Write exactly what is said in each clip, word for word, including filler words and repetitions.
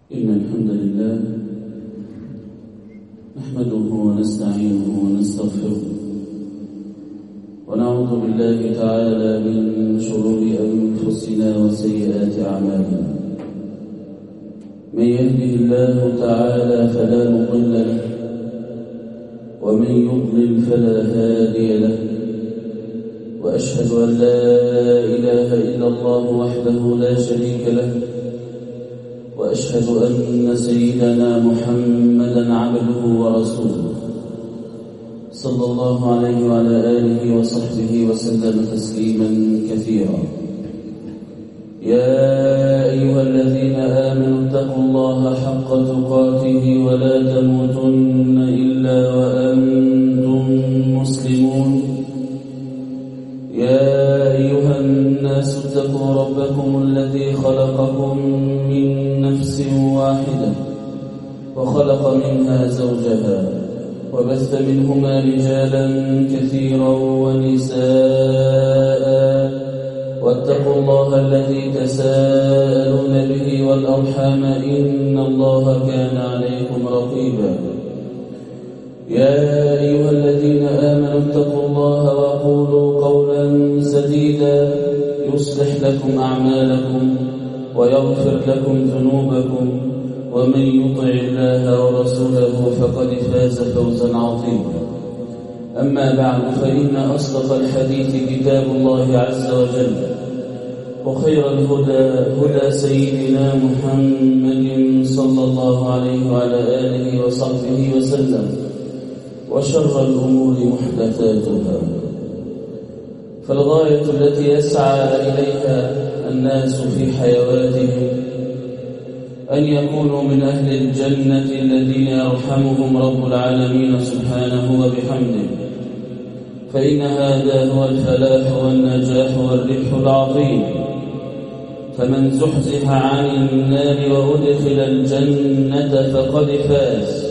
إن الحمد لله نحمده ونستعينه ونستغفره ونعوذ بالله تعالى من شرور أنفسنا وسيئات أعمالنا. من يهده الله تعالى فلا مضل له ومن يضلل فلا هادي له، وأشهد أن لا إله إلا الله وحده لا شريك له، وأشهد أن سيدنا محمدًا عبده ورسوله صلى الله عليه وعلى آله وصحبه وسلم تسليمًا كثيرا. يا أيها الذين آمنوا اتقوا الله حق تقاته ولا تموتن إلا وأنتم مسلمون. يا أيها الناس اتقوا ربكم الذي خلقكم من نفس واحدة وخلق منها زوجها وبث منهما رجالا كثيرا ونساء، واتقوا الله الذي تساءلون به والأرحام إن الله كان عليكم رقيبا. يا أيها الذين آمنوا اتقوا الله وقولوا قولا سديدا يصلح لكم أعمالكم ويغفر لكم ذنوبكم، ومن يطع الله ورسوله فقد فاز فوزا عظيما. أما بعد، فإن أصدق الحديث كتاب الله عز وجل، وخير الهدى هدى سيدنا محمد صلى الله عليه وعلى آله وصحبه وسلم، وشر الأمور محدثاتها، فالغاية التي يسعى إليها الناس في حيواتهم أن يكونوا من أهل الجنة الذين يرحمهم رب العالمين سبحانه وبحمده، فإن هذا هو الفلاح والنجاح والربح العظيم. فمن زحزح عن النار وأدخل الجنة فقد فاز.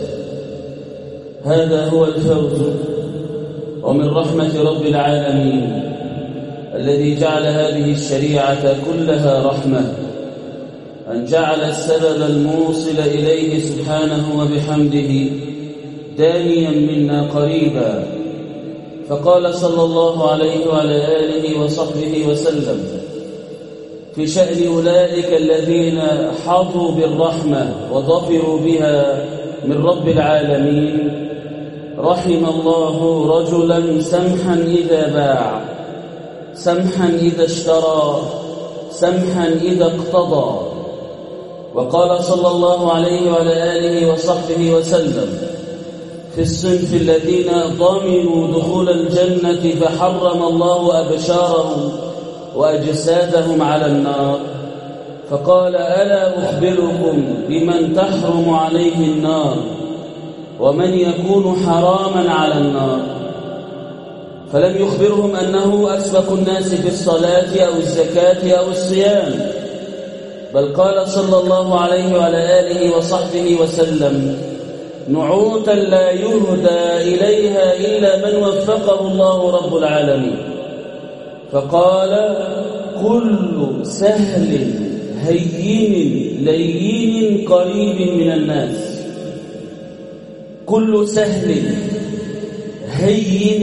هذا هو الفوز. ومن رحمة رب العالمين الذي جعل هذه الشريعة كلها رحمة أن جعل السبب الموصل إليه سبحانه وبحمده دانيا منا قريبا، فقال صلى الله عليه وعلى آله وصحبه وسلم في شأن أولئك الذين حظوا بالرحمة وظفروا بها من رب العالمين: رحم الله رجلا سمحا إذا باع، سمحا إذا اشترى، سمحا إذا اقتضى. وقال صلى الله عليه وعلى آله وصحبه وسلم في الصنف الذين ضمنوا دخول الجنة فحرم الله أبشارهم وأجسادهم على النار، فقال: ألا أخبركم بمن تحرم عليه النار ومن يكون حراما على النار؟ فلم يخبرهم أنه أسبق الناس في الصلاة أو الزكاة أو الصيام، بل قال صلى الله عليه وعلى آله وصحبه وسلم نعوتا لا يهدى إليها إلا من وفقه الله رب العالمين، فقال: كل سهل هين لين قريب من الناس. كل سهل هين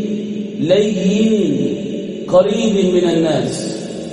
لين قريب من الناس.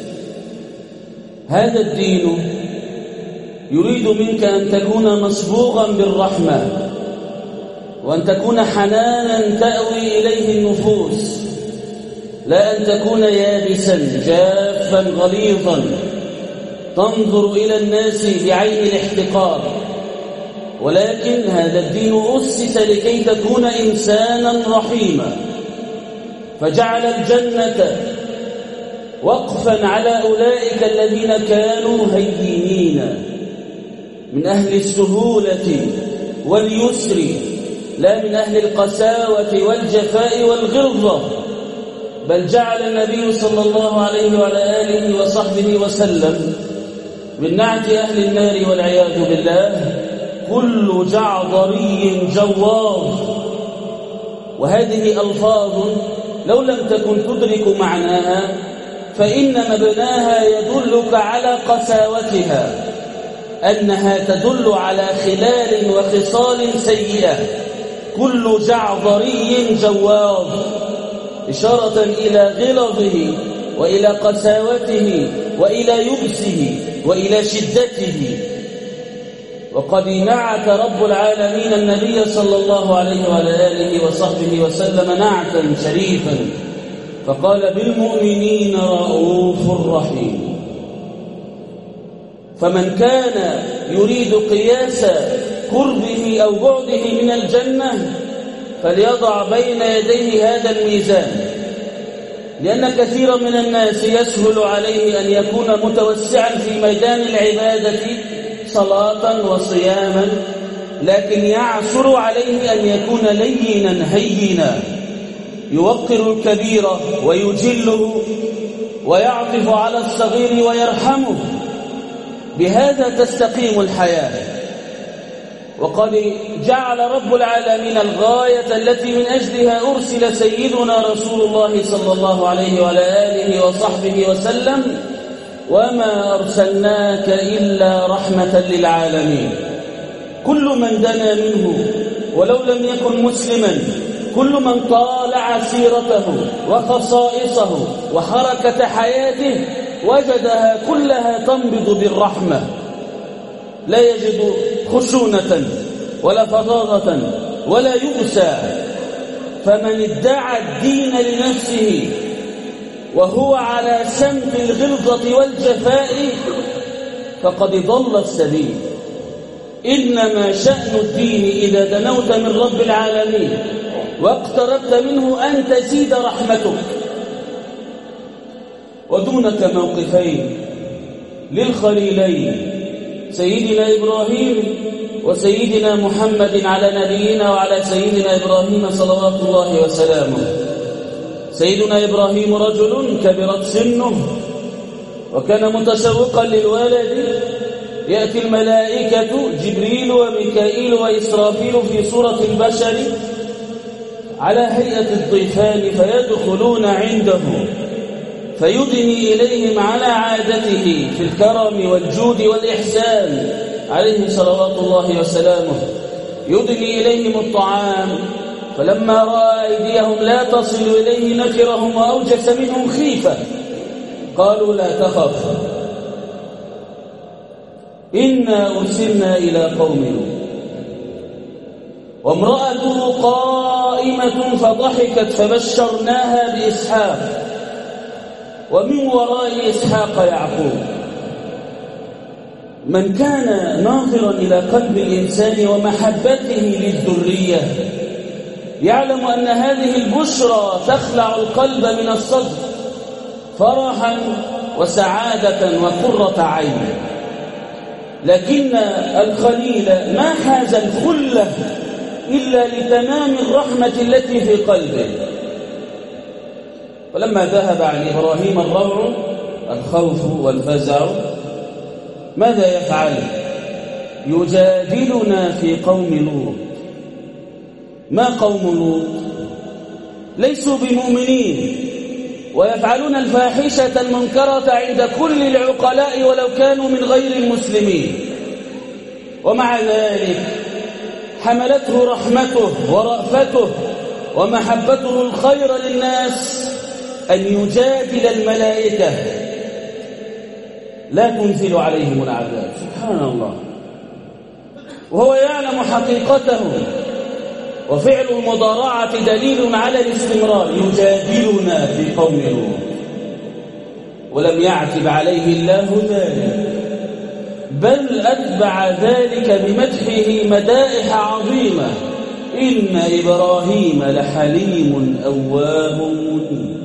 هذا الدين يريد منك أن تكون مصبوغا بالرحمة، وأن تكون حنانا تأوي إليه النفوس، لا أن تكون يابسا جافا غليظا تنظر إلى الناس بعين الاحتقار، ولكن هذا الدين أسس لكي تكون إنسانا رحيما، فجعل الجنة وقفا على أولئك الذين كانوا هينين من أهل السهولة واليسر، لا من أهل القساوة والجفاء والغلظة، بل جعل النبي صلى الله عليه وعلى آله وصحبه وسلم من نعت أهل النار والعياذ بالله كل جعضري جواظ. وهذه ألفاظ لو لم تكن تدرك معناها فإن مبناها يدلك على قساوتها، أنها تدل على خلال وخصال سيئة، كل جعظري جواظ، إشارة إلى غلظه وإلى قساوته وإلى يبسه وإلى شدته. وقد نعت رب العالمين النبي صلى الله عليه وعلى آله وصحبه وسلم نعتا شريفا، فقال بالمؤمنين رؤوف رحيم. فمن كان يريد قياس قربه أو بعده من الجنة فليضع بين يديه هذا الميزان، لأن كثيرا من الناس يسهل عليه أن يكون متوسعا في ميدان العبادة صلاة وصياما، لكن يعسر عليه أن يكون لينا هينا، يوقر الكبير ويجله ويعطف على الصغير ويرحمه. بهذا تستقيم الحياة. وقد جعل رب العالمين الغاية التي من أجلها أرسل سيدنا رسول الله صلى الله عليه وعلى آله وصحبه وسلم: وما أرسلناك إلا رحمة للعالمين. كل من دنا منه ولو لم يكن مسلما، كل من طالع سيرته وخصائصه وحركة حياته وجدها كلها تنبض بالرحمة، لا يجد خشونة ولا فظاظة ولا يؤسى. فمن ادعى الدين لنفسه وهو على سمت الغلظة والجفاء فقد ضل السبيل. إنما شأن الدين إذا دنوت من رب العالمين واقتربت منه أن تزيد رحمتك. ودونك موقفين للخليلين سيدنا إبراهيم وسيدنا محمد على نبينا وعلى سيدنا إبراهيم صلوات الله وسلامه. سيدنا إبراهيم رجل كبرت سنه وكان متشوقا للولد، يأتي الملائكة جبريل وميكائيل وإسرافيل في صورة البشر على هيئة الضيفان فيدخلون عنده فيدني إليهم على عادته في الكرم والجود والإحسان عليه صلوات الله وسلامه. يدني إليهم الطعام، فلما رأى أيديهم لا تصل إليه نكرهم وأوجس منهم خيفة. قالوا: لا تخف، إنا أرسلنا إلى قوم لوط. وامرأته قائمة فضحكت فبشرناها بإسحاق ومن وراء إسحاق يعقوب. من كان ناظرا إلى قلب الإنسان ومحبته للذرية يعلم أن هذه البشرى تخلع القلب من الصدر فرحا وسعادة وقرة عين. لكن الخليل ما حاز الخلة إلا لتمام الرحمة التي في قلبه. ولما ذهب عن إبراهيم الروع الخوف والفزع ماذا يفعل؟ يجادلنا في قوم لوط. ما قوم لوط؟ ليسوا بمؤمنين ويفعلون الفاحشة المنكرة عند كل العقلاء ولو كانوا من غير المسلمين، ومع ذلك حملته رحمته ورأفته ومحبته الخير للناس أن يجادل الملائكة لا تنزل عليهم العذاب. سبحان الله، وهو يعلم حقيقته. وفعل المضارعة دليل على الاستمرار. يجادلنا في قوم لوط، ولم يعتب عليه الله ذلك، بل أتبع ذلك بمدحه مدائح عظيمة: إن إبراهيم لحليم أواه منيب.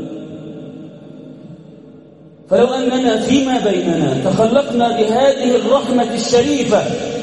فلو أننا فيما بيننا تخلقنا بهذه الرحمة الشريفة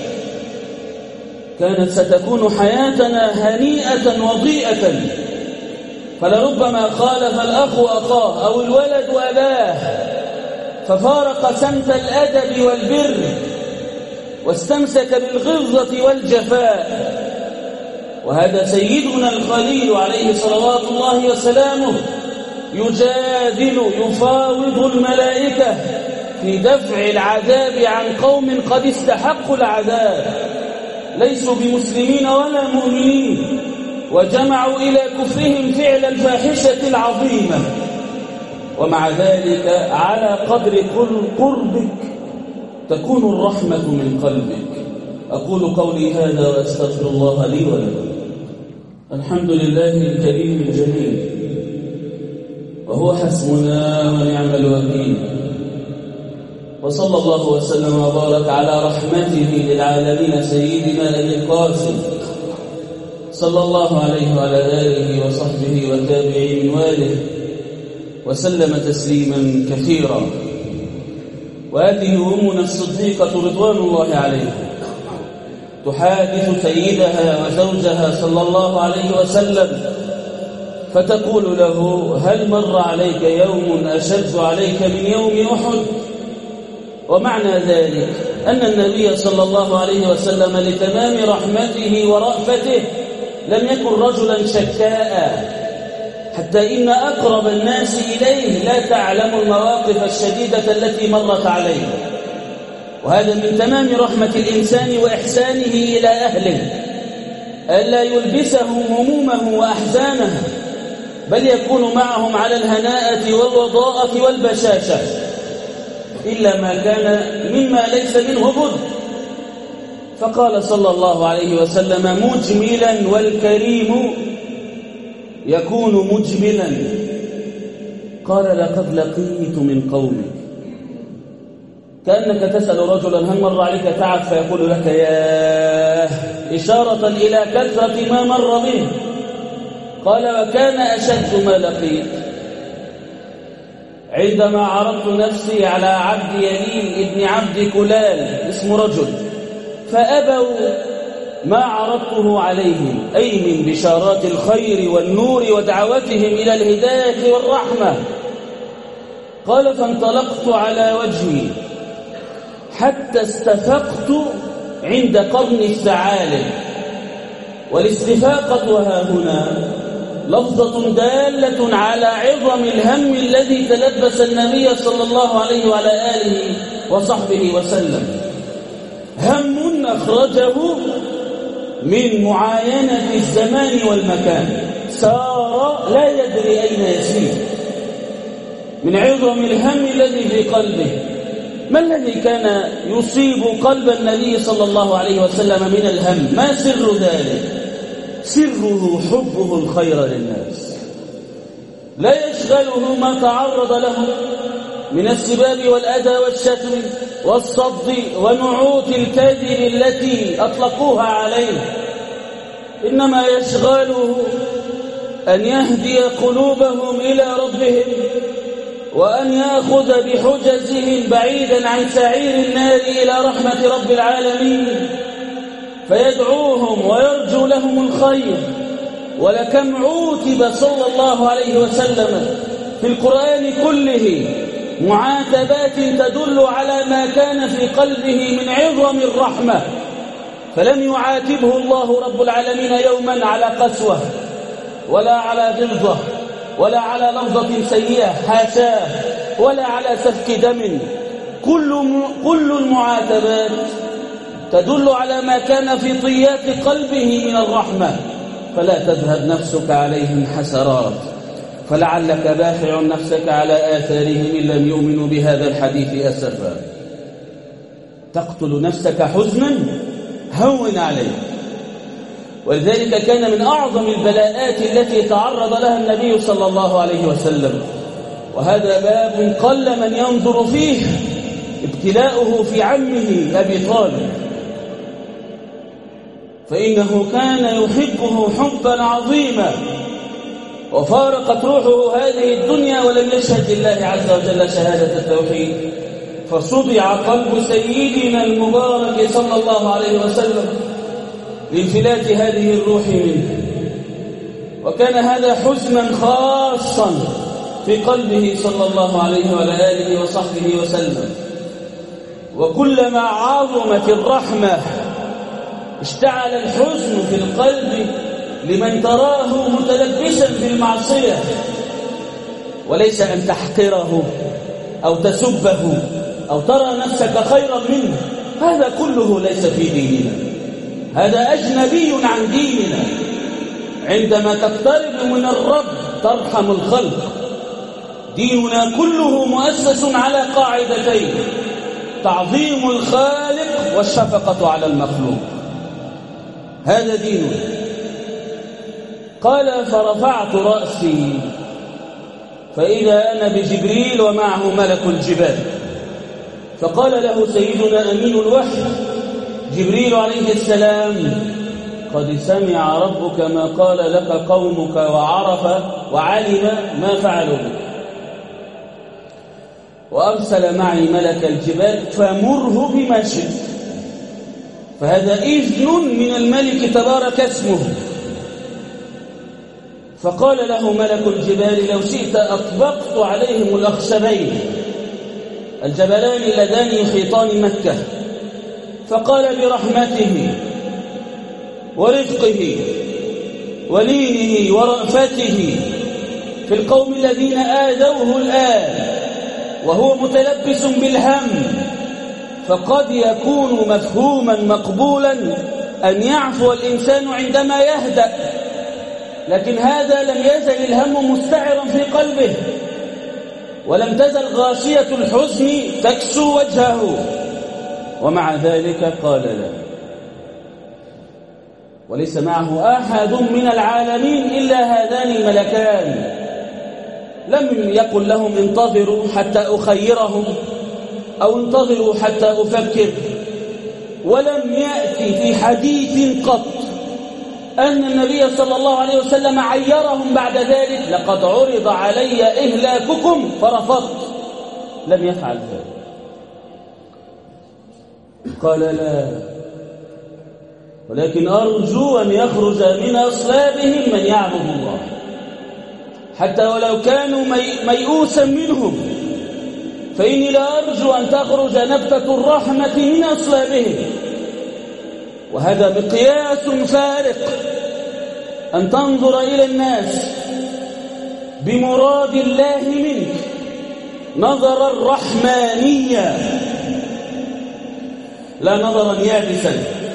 كانت ستكون حياتنا هنيئة وضيئة. فلربما خالف الأخ أخاه أو الولد أباه ففارق سمت الأدب والبر واستمسك بالغلظة والجفاء. وهذا سيدنا الخليل عليه صلوات الله وسلامه يجادل يفاوض الملائكة في دفع العذاب عن قوم قد استحقوا العذاب، ليسوا بمسلمين ولا مؤمنين، وجمعوا إلى كفرهم فعل الفاحشة العظيمة. ومع ذلك على قدر قربك تكون الرحمة من قلبك. أقول قولي هذا وأستغفر الله لي ولكم. الحمد لله الكريم الجليل، وهو حسبنا ونعم الوكيل، وصلى الله وسلم وبارك على رحمته للعالمين سيدنا أبي القاسم صلى الله عليه وعلى آله وصحبه والتابعين واله وسلم تسليما كثيرا. وهذه أمنا الصديقة رضوان الله عليها تحادث سيدها وزوجها صلى الله عليه وسلم فتقول له: هل مر عليك يوم أشد عليك من يوم أحد؟ ومعنى ذلك أن النبي صلى الله عليه وسلم لتمام رحمته ورأفته لم يكن رجلا شكاء، حتى إن أقرب الناس إليه لا تعلم المواقف الشديدة التي مرت عليه. وهذا من تمام رحمة الإنسان وإحسانه إلى أهله، ألا يلبسهم همومه وأحزانه، بل يكون معهم على الهناءة والوضاءة والبشاشة، إلا ما كان مما ليس منه بد. فقال صلى الله عليه وسلم مجملا، والكريم يكون مجملا. قال: لقد لقيت من قومك. كأنك تسأل رجلا: هل مر عليك تعب؟ فيقول لك: ياه، إشارة إلى كثرة ما مر به. قال: وكان أشد ما لقيت عندما عرضت نفسي على عبد يليل ابن عبد كلال، اسم رجل، فأبوا ما عرضته عليهم، أي من بشارات الخير والنور ودعوتهم إلى الهداية والرحمة. قال: فانطلقت على وجهي حتى استفقت عند قرن الثعالب. والاستفاقة ها هنا لفظة دالة على عظم الهم الذي تلبس النبي صلى الله عليه وعلى آله وصحبه وسلم، هم أخرجه من معاينة الزمان والمكان، سار لا يدري أين يسير من عظم الهم الذي في قلبه. ما الذي كان يصيب قلب النبي صلى الله عليه وسلم من الهم؟ ما سر ذلك؟ سره حبه الخير للناس، لا يشغله ما تعرض له من السباب والأذى والشتم والصد ونعوت الكذب التي أطلقوها عليه، إنما يشغله أن يهدي قلوبهم إلى ربهم، وأن يأخذ بحجزهم بعيدا عن سعير النار إلى رحمة رب العالمين، فيدعوهم ويرجو لهم الخير. ولكم عوتب صلى الله عليه وسلم في القرآن كله معاتبات تدل على ما كان في قلبه من عظم الرحمة، فلم يعاتبه الله رب العالمين يوما على قسوة ولا على غلظة ولا على لفظة سيئة، حاشاه، ولا على سفك دم. كل كل المعاتبات تدل على ما كان في طيات قلبه من الرحمة. فلا تذهب نفسك عليهم حسرات، فلعلك باخع نفسك على آثارهم إن لم يؤمنوا بهذا الحديث أسفا. تقتل نفسك حزنا، هون عليك. ولذلك كان من أعظم البلاءات التي تعرض لها النبي صلى الله عليه وسلم، وهذا باب قل من ينظر فيه، ابتلاؤه في عمه أبي طالب، فإنه كان يحبه حبا عظيما، وفارقت روحه هذه الدنيا ولم يشهد لله عز وجل شهادة التوحيد، فصدع قلب سيدنا المبارك صلى الله عليه وسلم لانفلات هذه الروح منه. وكان هذا حزنا خاصا في قلبه صلى الله عليه وعلى آله وصحبه وسلم. وكلما عظمت الرحمة اشتعل الحزن في القلب لمن تراه متلبسا بالمعصية، وليس أن تحقره أو تسبه أو ترى نفسك خيرا منه، هذا كله ليس في ديننا، هذا أجنبي عن ديننا. عندما تقترب من الرب ترحم الخلق. ديننا كله مؤسس على قاعدتين: تعظيم الخالق والشفقة على المخلوق. هذا ديننا. قال: فرفعت رأسي فإذا أنا بجبريل ومعه ملك الجبال. فقال له سيدنا أمين الوحي جبريل عليه السلام: قد سمع ربك ما قال لك قومك وعرف وعلم ما فعلوا بك، وأرسل معي ملك الجبال فمره بما شئت. فهذا إذن من الملك تبارك اسمه. فقال له ملك الجبال: لو شئت أطبقت عليهم الأخشبين، الجبلان اللذان يحيطان مكة. فقال: برحمته ورفقه ولينه ورأفته في القوم الذين آذوه الآن وهو متلبس بالهم، فقد يكون مفهوما مقبولا أن يعفو الإنسان عندما يهدأ، لكن هذا لم يزل الهم مستعرا في قلبه، ولم تزل غاشية الحزن تكسو وجهه، ومع ذلك قال لا. وليس معه أحد من العالمين إلا هذان الملكان. لم يقل لهم انتظروا حتى أخيرهم أو انتظروا حتى أفكر، ولم يأتي في حديث قط أن النبي صلى الله عليه وسلم عيرهم بعد ذلك: لقد عرض علي إهلاككم فرفضت. لم يفعل ذلك. قال لا، ولكن أرجو أن يخرج من أصلابهم من يعبد الله، حتى ولو كانوا ميؤوسا منهم، فإني لا أرجو أن تخرج نبتة الرحمة من أصلابهم. وهذا مقياس فارق، أن تنظر إلى الناس بمراد الله منك نظر الرحمانية، لا نظرا يابسا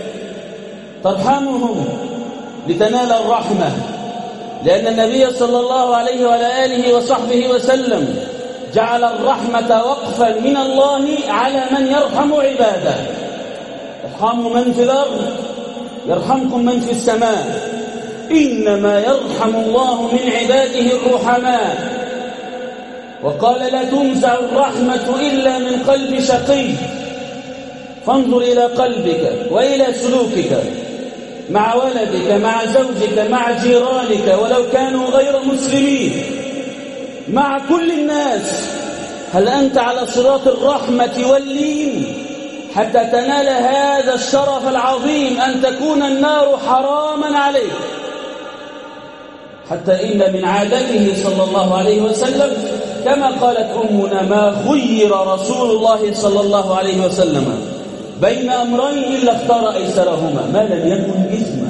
ترحمهم لتنال الرحمة، لأن النبي صلى الله عليه وعلى آله وصحبه وسلم جعل الرحمة وقفا من الله على من يرحم عباده. ارحموا من في الأرض يرحمكم من في السماء، إنما يرحم الله من عباده الرحماء. وقال: لا تنزع الرحمة إلا من قلب شقي. فانظر إلى قلبك وإلى سلوكك مع ولدك، مع زوجك، مع جيرانك ولو كانوا غير مسلمين، مع كل الناس. هل أنت على صراط الرحمة واللين حتى تنال هذا الشرف العظيم أن تكون النار حراما عليك؟ حتى إن من عادته صلى الله عليه وسلم كما قالت أمنا: ما خير رسول الله صلى الله عليه وسلم بين أمرين إلا اختار أيسرهما ما لم يكن إثما،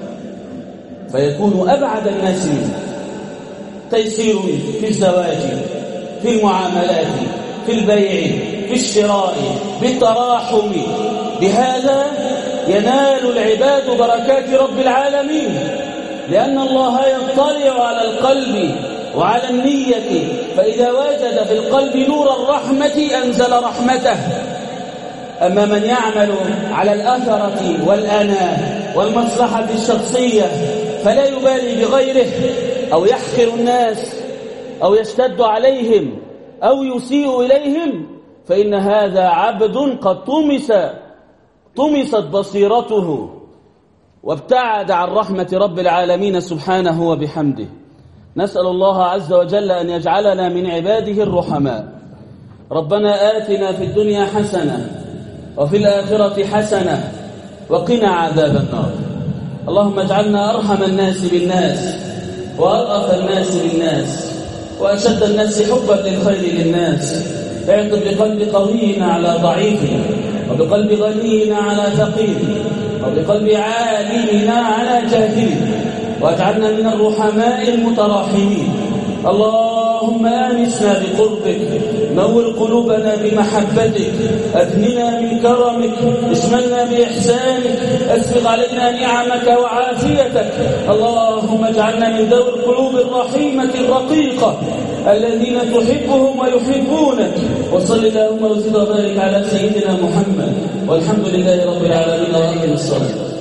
فيكون أبعد الناس منه. تيسير في الزواج، في المعاملات، في البيع، في الشراء، بالتراحم. بهذا ينال العباد بركات رب العالمين، لأن الله يطلع على القلب وعلى النية، فإذا وجد في القلب نور الرحمة أنزل رحمته. أما من يعمل على الأثرة والأنا والمصلحة الشخصية فلا يبالي بغيره، أو يحقر الناس أو يشتد عليهم أو يسيء إليهم، فإن هذا عبد قد طمس طمست بصيرته وابتعد عن رحمة رب العالمين سبحانه وبحمده. نسأل الله عز وجل أن يجعلنا من عباده الرحماء. ربنا آتنا في الدنيا حسنة وفي الآخرة حسنة وقنا عذاب النار. اللهم اجعلنا أرحم الناس بالناس وأرأف الناس بالناس وأشد الناس حبا للخير للناس. اعقد بقلب قوي على ضعيف، وبقلب غني على فقير، وبقلب عالم على جاهل، واجعلنا من الرحماء المتراحمين. الله اللهم آنسنا بقربك، نور قلوبنا بمحبتك، أدننا من كرمك، اشملنا بإحسانك، أسبغ علينا نعمك وعافيتك. اللهم اجعلنا من ذوي القلوب الرحيمة الرقيقة الذين تحبهم ويحبونك. وصل اللهم وزد وبارك على سيدنا محمد، والحمد لله رب العالمين. وأقم الصلاة.